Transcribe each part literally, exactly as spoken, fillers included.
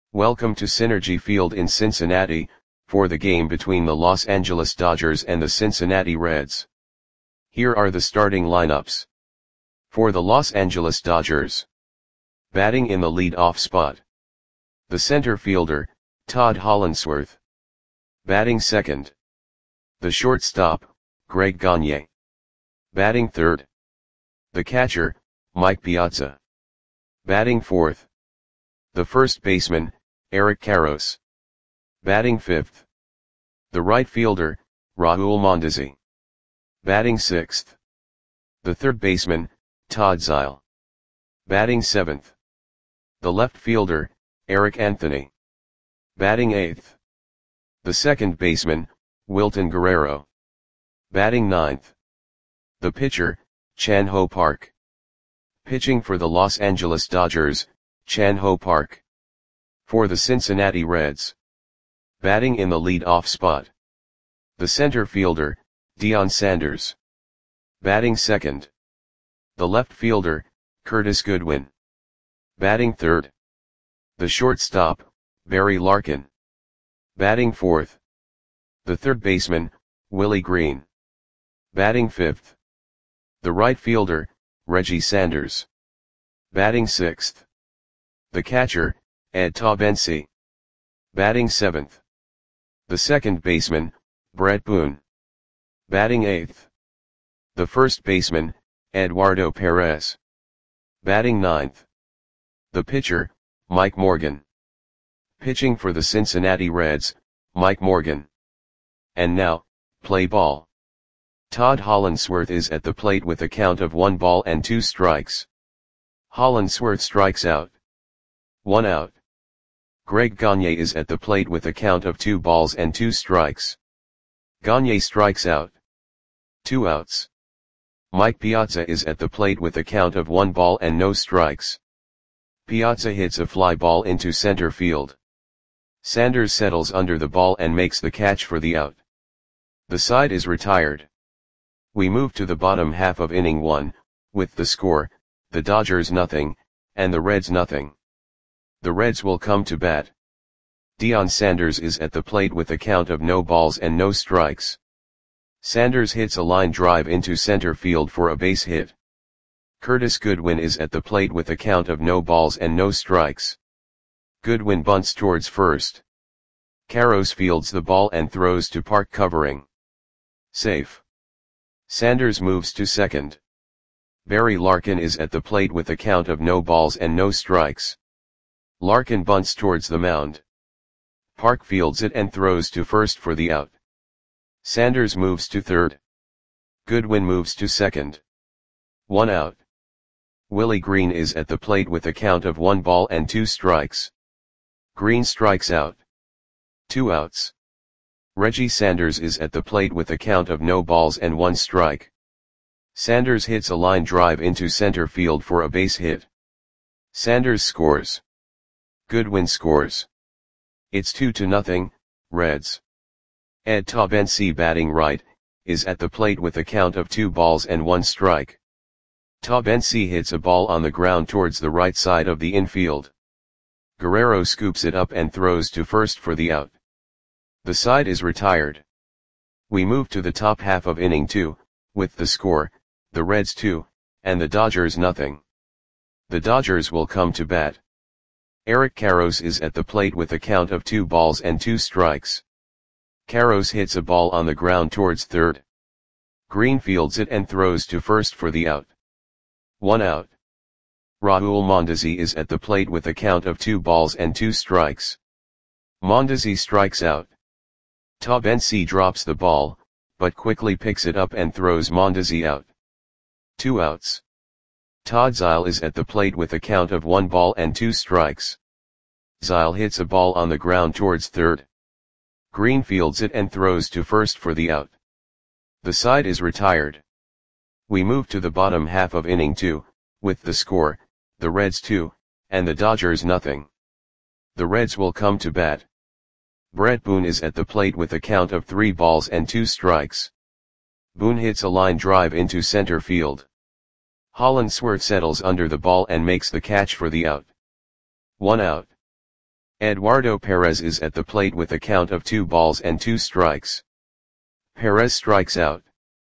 Welcome to Synergy Field in Cincinnati, for the game between the Los Angeles Dodgers and the Cincinnati Reds. Here are the starting lineups. For the Los Angeles Dodgers. Batting in the lead-off spot. The center fielder, Todd Hollandsworth. Batting second. The shortstop, Greg Gagne. Batting third. The catcher, Mike Piazza. Batting fourth. The first baseman, Eric Karros. Batting fifth. The right fielder, Raul Mondesi. Batting sixth. The third baseman, Todd Zeile. Batting seventh. The left fielder, Eric Anthony. Batting eighth. The second baseman, Wilton Guerrero. Batting ninth. The pitcher, Chan-Ho Park. Pitching for the Los Angeles Dodgers, Chan-Ho Park. For the Cincinnati Reds. Batting in the lead-off spot. The center fielder, Deion Sanders. Batting second. The left fielder, Curtis Goodwin. Batting third. The shortstop, Barry Larkin. Batting fourth. The third baseman, Willie Green. Batting fifth. The right fielder, Reggie Sanders. Batting sixth. The catcher, Ed Taubensee. Batting seventh. The second baseman, Bret Boone. Batting eighth. The first baseman, Eduardo Perez. Batting ninth. The pitcher, Mike Morgan. Pitching for the Cincinnati Reds, Mike Morgan. And now, play ball. Todd Hollandsworth is at the plate with a count of one ball and two strikes. Hollandsworth strikes out. One out. Greg Gagne is at the plate with a count of two balls and two strikes. Gagne strikes out. Two outs. Mike Piazza is at the plate with a count of one ball and no strikes. Piazza hits a fly ball into center field. Sanders settles under the ball and makes the catch for the out. The side is retired. We move to the bottom half of inning one, with the score, the Dodgers nothing, and the Reds nothing. The Reds will come to bat. Deion Sanders is at the plate with a count of no balls and no strikes. Sanders hits a line drive into center field for a base hit. Curtis Goodwin is at the plate with a count of no balls and no strikes. Goodwin bunts towards first. Karros fields the ball and throws to Park covering. Safe. Sanders moves to second. Barry Larkin is at the plate with a count of no balls and no strikes. Larkin bunts towards the mound. Park fields it and throws to first for the out. Sanders moves to third. Goodwin moves to second. One out. Willie Green is at the plate with a count of one ball and two strikes. Green strikes out. Two outs. Reggie Sanders is at the plate with a count of no balls and one strike. Sanders hits a line drive into center field for a base hit. Sanders scores. Goodwin scores. It's two to nothing, Reds. Ed Taubensee, batting right, is at the plate with a count of two balls and one strike. Taubensee hits a ball on the ground towards the right side of the infield. Guerrero scoops it up and throws to first for the out. The side is retired. We move to the top half of inning two, with the score, the Reds two, and the Dodgers nothing. The Dodgers will come to bat. Eric Karros is at the plate with a count of two balls and two strikes. Karros hits a ball on the ground towards third. Green fields it and throws to first for the out. One out. Raul Mondesi is at the plate with a count of two balls and two strikes. Mondesi strikes out. Taubensee drops the ball, but quickly picks it up and throws Mondesi out. Two outs. Todd Zeile is at the plate with a count of one ball and two strikes. Zeile hits a ball on the ground towards third. Green fields it and throws to first for the out. The side is retired. We move to the bottom half of inning two, with the score, the Reds two, and the Dodgers nothing. The Reds will come to bat. Bret Boone is at the plate with a count of three balls and two strikes. Boone hits a line drive into center field. Hollandsworth settles under the ball and makes the catch for the out. One out. Eduardo Perez is at the plate with a count of two balls and two strikes. Perez strikes out.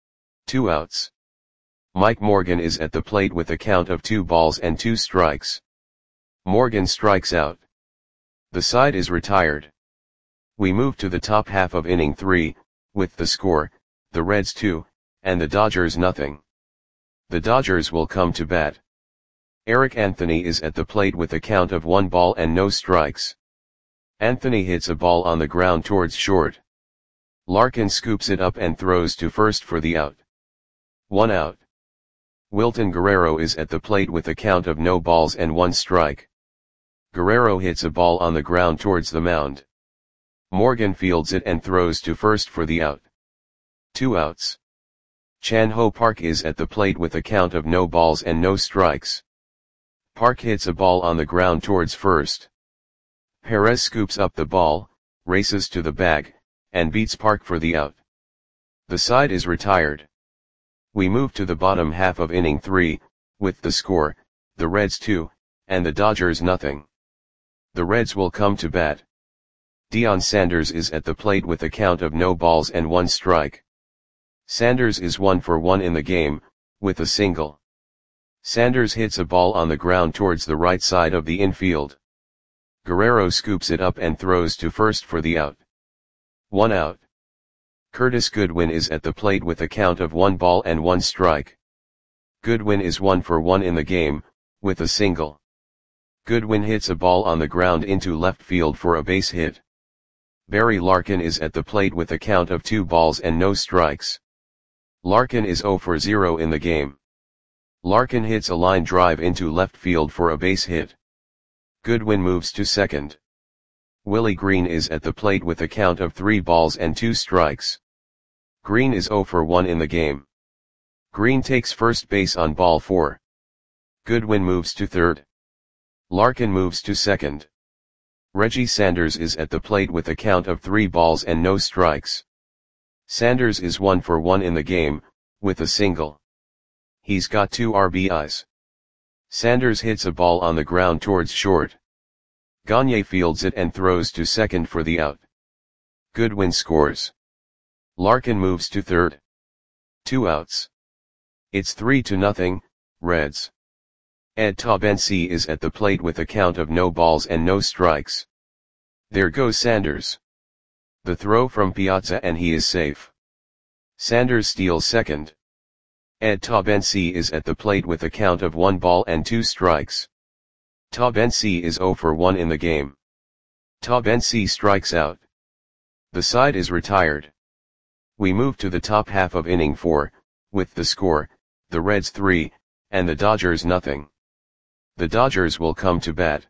Two outs. Mike Morgan is at the plate with a count of two balls and two strikes. Morgan strikes out. The side is retired. We move to the top half of inning three, with the score, the Reds two, and the Dodgers nothing. The Dodgers will come to bat. Eric Anthony is at the plate with a count of one ball and no strikes. Anthony hits a ball on the ground towards short. Larkin scoops it up and throws to first for the out. One out. Wilton Guerrero is at the plate with a count of no balls and one strike. Guerrero hits a ball on the ground towards the mound. Morgan fields it and throws to first for the out. Two outs. Chan Ho Park is at the plate with a count of no balls and no strikes. Park hits a ball on the ground towards first. Perez scoops up the ball, races to the bag, and beats Park for the out. The side is retired. We move to the bottom half of inning three, with the score, the Reds two, and the Dodgers nothing. The Reds will come to bat. Deion Sanders is at the plate with a count of no balls and one strike. Sanders is one for one in the game, with a single. Sanders hits a ball on the ground towards the right side of the infield. Guerrero scoops it up and throws to first for the out. One out. Curtis Goodwin is at the plate with a count of one ball and one strike. Goodwin is one for one in the game, with a single. Goodwin hits a ball on the ground into left field for a base hit. Barry Larkin is at the plate with a count of two balls and no strikes. Larkin is zero for zero in the game. Larkin hits a line drive into left field for a base hit. Goodwin moves to second. Willie Green is at the plate with a count of three balls and two strikes. Green is zero for one in the game. Green takes first base on ball four. Goodwin moves to third. Larkin moves to second. Reggie Sanders is at the plate with a count of three balls and no strikes. Sanders is one for one in the game, with a single. He's got two R B Is. Sanders hits a ball on the ground towards short. Gagne fields it and throws to second for the out. Goodwin scores. Larkin moves to third. Two outs. It's three to nothing, Reds. Ed Taubensee is at the plate with a count of no balls and no strikes. There goes Sanders. The throw from Piazza and he is safe. Sanders steals second. Ed Taubensee is at the plate with a count of one ball and two strikes. Taubensee is zero for one in the game. Taubensee strikes out. The side is retired. We move to the top half of inning four, with the score, the Reds three, and the Dodgers nothing. The Dodgers will come to bat.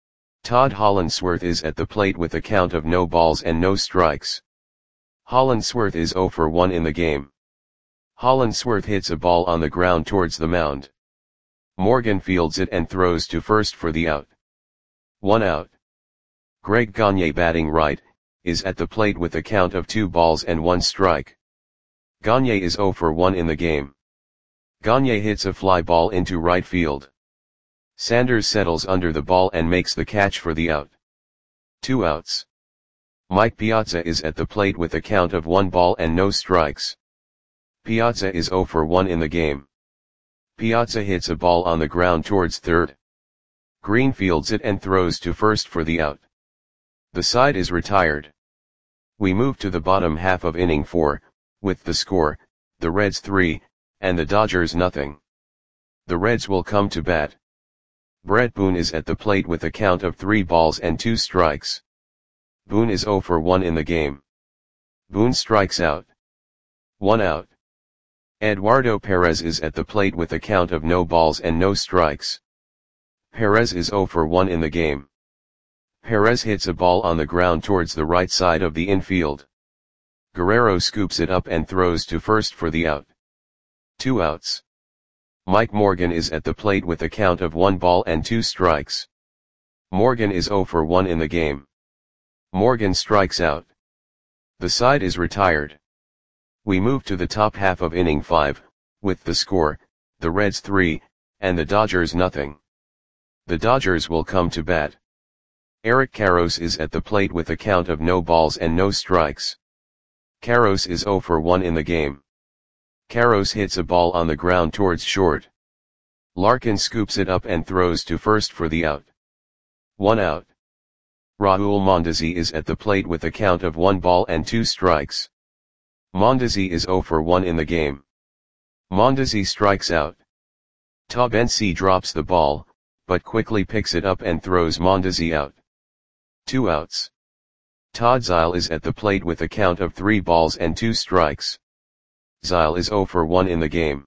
Todd Hollandsworth is at the plate with a count of no balls and no strikes. Hollandsworth is zero for one in the game. Hollandsworth hits a ball on the ground towards the mound. Morgan fields it and throws to first for the out. One out. Greg Gagne, batting right, is at the plate with a count of two balls and one strike. Gagne is zero for one in the game. Gagne hits a fly ball into right field. Sanders settles under the ball and makes the catch for the out. Two outs. Mike Piazza is at the plate with a count of one ball and no strikes. Piazza is zero for one in the game. Piazza hits a ball on the ground towards third. Green fields it and throws to first for the out. The side is retired. We move to the bottom half of inning four, with the score, the Reds three, and the Dodgers nothing. The Reds will come to bat. Brett Boone is at the plate with a count of three balls and two strikes. Boone is zero for one in the game. Boone strikes out. One out. Eduardo Perez is at the plate with a count of no balls and no strikes. Perez is zero for one in the game. Perez hits a ball on the ground towards the right side of the infield. Guerrero scoops it up and throws to first for the out. Two outs. Mike Morgan is at the plate with a count of one ball and two strikes. Morgan is zero for one in the game. Morgan strikes out. The side is retired. We move to the top half of inning five, with the score, the Reds three, and the Dodgers nothing. The Dodgers will come to bat. Eric Karros is at the plate with a count of no balls and no strikes. Karros is zero for one in the game. Karros hits a ball on the ground towards short. Larkin scoops it up and throws to first for the out. One out. Raul Mondesi is at the plate with a count of one ball and two strikes. Mondesi is zero for one in the game. Mondesi strikes out. Taub N C drops the ball, but quickly picks it up and throws Mondesi out. Two outs. Todd Zeile is at the plate with a count of three balls and two strikes. Zeile is zero for one in the game.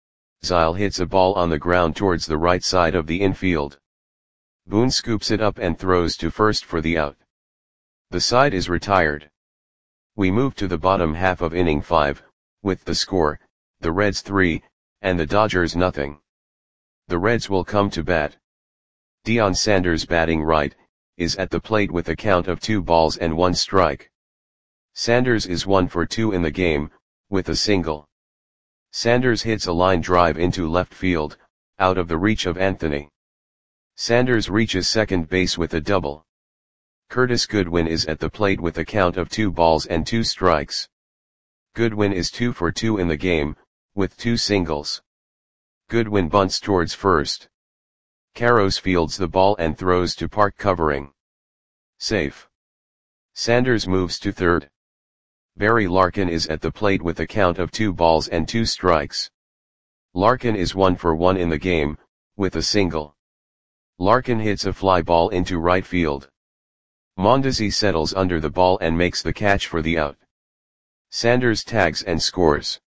Zeile hits a ball on the ground towards the right side of the infield. Boone scoops it up and throws to first for the out. The side is retired. We move to the bottom half of inning five, with the score, the Reds three, and the Dodgers nothing. The Reds will come to bat. Deion Sanders, batting right, is at the plate with a count of two balls and one strike. Sanders is one for two in the game, with a single. Sanders hits a line drive into left field, out of the reach of Anthony. Sanders reaches second base with a double. Curtis Goodwin is at the plate with a count of two balls and two strikes. Goodwin is two for two in the game, with two singles. Goodwin bunts towards first. Karros fields the ball and throws to Park, covering. Safe. Sanders moves to third. Barry Larkin is at the plate with a count of two balls and two strikes. Larkin is one for one in the game, with a single. Larkin hits a fly ball into right field. Mondesi settles under the ball and makes the catch for the out. Sanders tags and scores.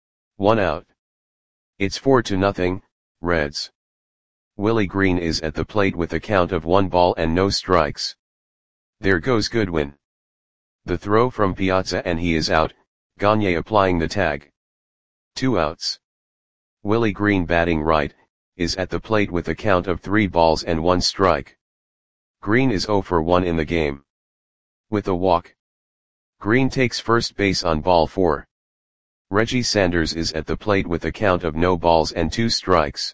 One out. It's four to nothing, Reds. Willie Green is at the plate with a count of one ball and no strikes. There goes Goodwin. The throw from Piazza and he is out, Gagne applying the tag. Two outs. Willie Green, batting right, is at the plate with a count of three balls and one strike. Green is zero for one in the game. With a walk. Green takes first base on ball four. Reggie Sanders is at the plate with a count of no balls and two strikes.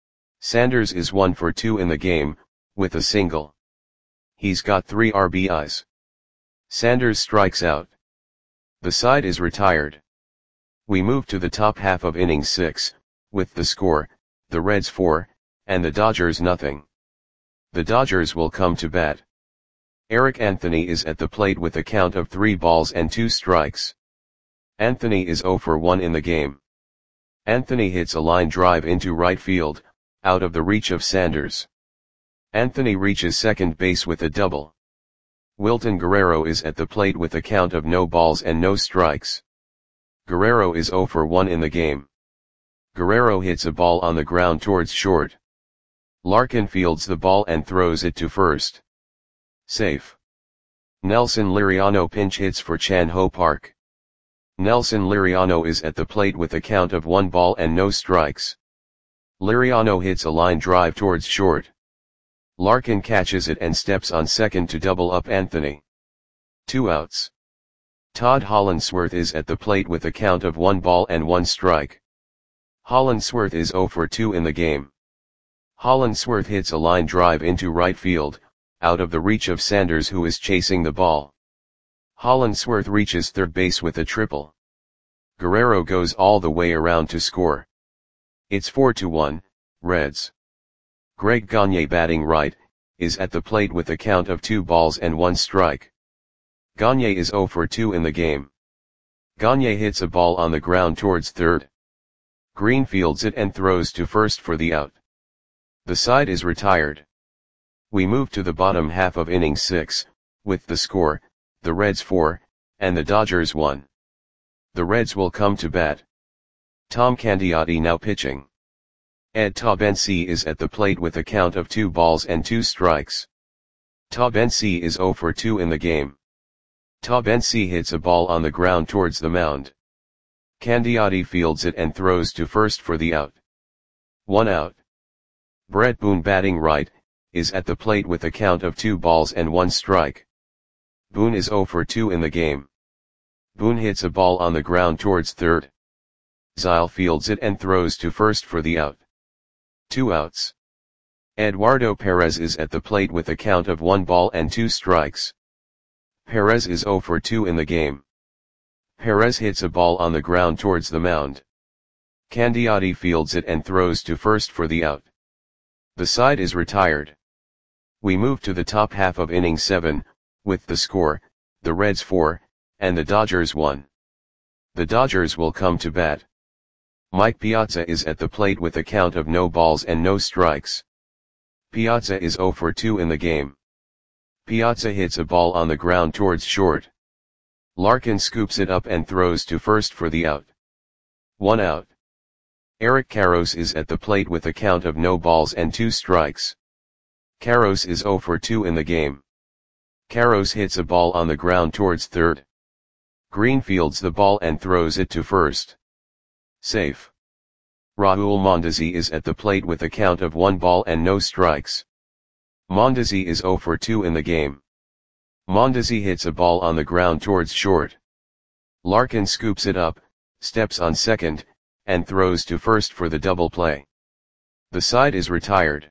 Sanders is one for two in the game, with a single. He's got three R B Is. Sanders strikes out. The side is retired. We move to the top half of inning six, with the score, the Reds four, and the Dodgers nothing. The Dodgers will come to bat. Eric Anthony is at the plate with a count of three balls and two strikes. Anthony is zero for one in the game. Anthony hits a line drive into right field, out of the reach of Sanders. Anthony reaches second base with a double. Wilton Guerrero is at the plate with a count of no balls and no strikes. Guerrero is zero for one in the game. Guerrero hits a ball on the ground towards short. Larkin fields the ball and throws it to first. Safe. Nelson Liriano pinch hits for Chan Ho Park. Nelson Liriano is at the plate with a count of one ball and no strikes. Liriano hits a line drive towards short. Larkin catches it and steps on second to double up Anthony. Two outs. Todd Hollandsworth is at the plate with a count of one ball and one strike. Hollandsworth is zero for two in the game. Hollandsworth hits a line drive into right field, out of the reach of Sanders, who is chasing the ball. Hollandsworth reaches third base with a triple. Guerrero goes all the way around to score. It's four to one, Reds. Greg Gagne, batting right, is at the plate with a count of two balls and one strike. Gagne is zero for two in the game. Gagne hits a ball on the ground towards third. Green fields it and throws to first for the out. The side is retired. We move to the bottom half of inning six, with the score, the Reds four, and the Dodgers one. The Reds will come to bat. Tom Candiotti now pitching. Ed Taubensi is at the plate with a count of two balls and two strikes. Taubensi is zero for two in the game. Taubensi hits a ball on the ground towards the mound. Candiotti fields it and throws to first for the out. One out. Brett Boone, batting right, is at the plate with a count of two balls and one strike. Boone is zero for two in the game. Boone hits a ball on the ground towards third. Zeile fields it and throws to first for the out. Two outs. Eduardo Perez is at the plate with a count of one ball and two strikes. Perez is zero for two in the game. Perez hits a ball on the ground towards the mound. Candiotti fields it and throws to first for the out. The side is retired. We move to the top half of inning seven, with the score, the Reds four, and the Dodgers one. The Dodgers will come to bat. Mike Piazza is at the plate with a count of no balls and no strikes. Piazza is zero for two in the game. Piazza hits a ball on the ground towards short. Larkin scoops it up and throws to first for the out. One out. Eric Karros is at the plate with a count of no balls and two strikes. Karros is zero for two in the game. Karros hits a ball on the ground towards third. Green fields the ball and throws it to first. Safe. Raul Mondesi is at the plate with a count of one ball and no strikes. Mondesi is zero for two in the game. Mondesi hits a ball on the ground towards short. Larkin scoops it up, steps on second, and throws to first for the double play. The side is retired.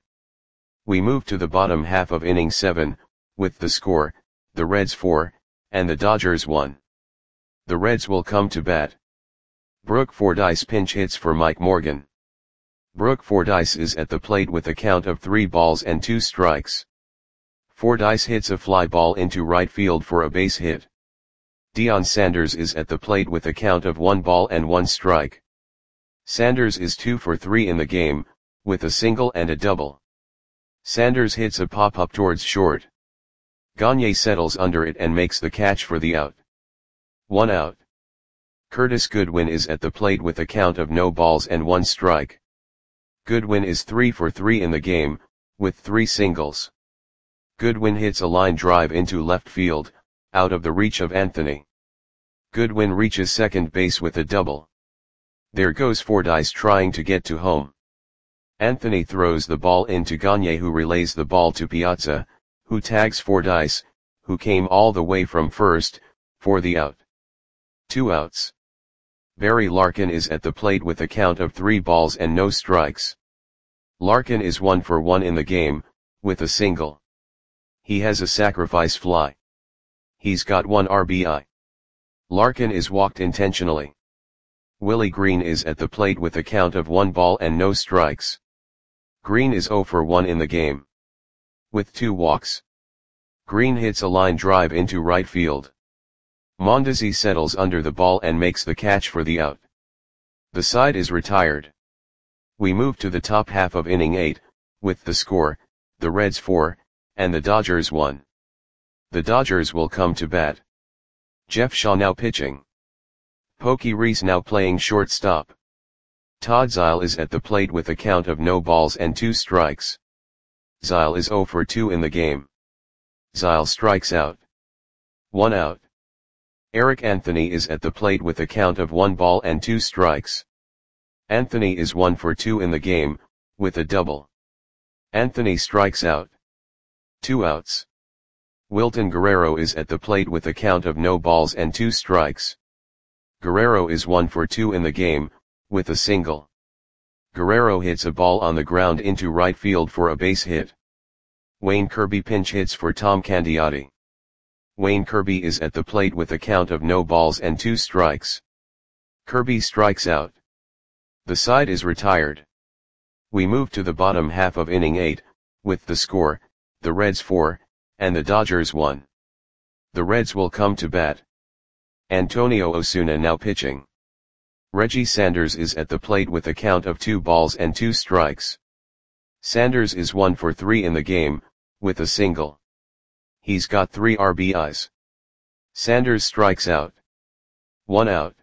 We move to the bottom half of inning seven, with the score, the Reds four, and the Dodgers one. The Reds will come to bat. Brooke Fordyce pinch hits for Mike Morgan. Brooke Fordyce is at the plate with a count of three balls and two strikes. Fordyce hits a fly ball into right field for a base hit. Deion Sanders is at the plate with a count of one ball and one strike. Sanders is two for three in the game, with a single and a double. Sanders hits a pop-up towards short. Gagne settles under it and makes the catch for the out. One out. Curtis Goodwin is at the plate with a count of no balls and one strike. Goodwin is three for three in the game, with three singles. Goodwin hits a line drive into left field, out of the reach of Anthony. Goodwin reaches second base with a double. There goes Fordyce trying to get to home. Anthony throws the ball into Gagne, who relays the ball to Piazza, who tags Fordyce, who came all the way from first, for the out. Two outs. Barry Larkin is at the plate with a count of three balls and no strikes. Larkin is one for one in the game, with a single. He has a sacrifice fly. He's got one R B I. Larkin is walked intentionally. Willie Green is at the plate with a count of one ball and no strikes. Green is zero for one in the game. With two walks. Green hits a line drive into right field. Mondesi settles under the ball and makes the catch for the out. The side is retired. We move to the top half of inning eight, with the score, the Reds four, and the Dodgers one. The Dodgers will come to bat. Jeff Shaw now pitching. Pokey Reese now playing shortstop. Todd Zeile is at the plate with a count of no balls and two strikes. Zeile is zero for two in the game. Zeile strikes out. One out. Eric Anthony is at the plate with a count of one ball and two strikes. Anthony is one for two in the game, with a double. Anthony strikes out. Two outs. Wilton Guerrero is at the plate with a count of no balls and two strikes. Guerrero is one for two in the game, with a single. Guerrero hits a ball on the ground into right field for a base hit. Wayne Kirby pinch hits for Tom Candiotti. Wayne Kirby is at the plate with a count of no balls and two strikes. Kirby strikes out. The side is retired. We move to the bottom half of inning eight, with the score, the Reds four, and the Dodgers one. The Reds will come to bat. Antonio Osuna now pitching. Reggie Sanders is at the plate with a count of two balls and two strikes. Sanders is one for three in the game, with a single. He's got three R B Is. Sanders strikes out. One out.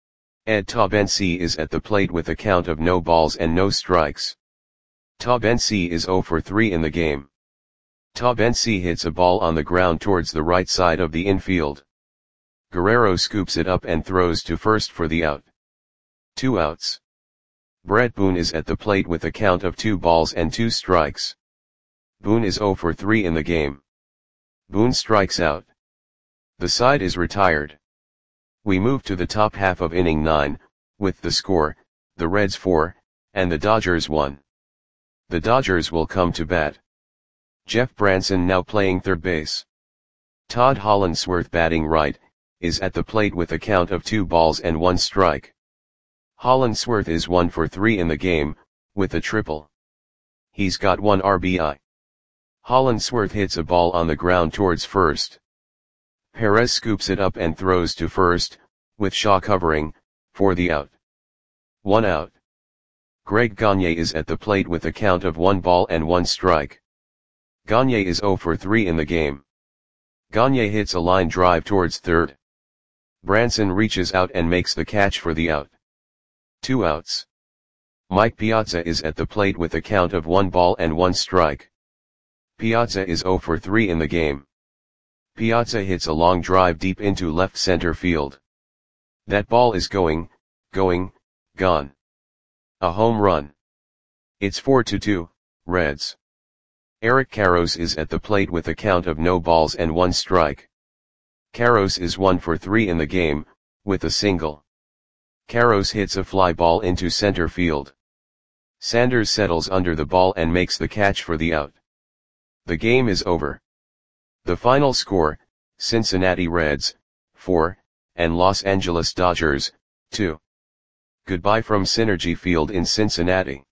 Ed Taubensee is at the plate with a count of no balls and no strikes. Taubensee is zero for three in the game. Taubensee hits a ball on the ground towards the right side of the infield. Guerrero scoops it up and throws to first for the out. Two outs. Brett Boone is at the plate with a count of two balls and two strikes. Boone is zero for three in the game. Boone strikes out. The side is retired. We move to the top half of inning nine, with the score, the Reds four, and the Dodgers one. The Dodgers will come to bat. Jeff Branson now playing third base. Todd Hollandsworth batting right, is at the plate with a count of two balls and one strike. Hollandsworth is one for three in the game, with a triple. He's got one R B I. Hollandsworth hits a ball on the ground towards first. Perez scoops it up and throws to first, with Shaw covering, for the out. One out. Greg Gagne is at the plate with a count of one ball and one strike. Gagne is zero for three in the game. Gagne hits a line drive towards third. Branson reaches out and makes the catch for the out. Two outs. Mike Piazza is at the plate with a count of one ball and one strike. Piazza is zero for three in the game. Piazza hits a long drive deep into left center field. That ball is going, going, gone. A home run. It's four to two, Reds. Eric Karros is at the plate with a count of no balls and one strike. Karros is one for three in the game, with a single. Karros hits a fly ball into center field. Sanders settles under the ball and makes the catch for the out. The game is over. The final score, Cincinnati Reds, four, and Los Angeles Dodgers, two. Goodbye from Synergy Field in Cincinnati.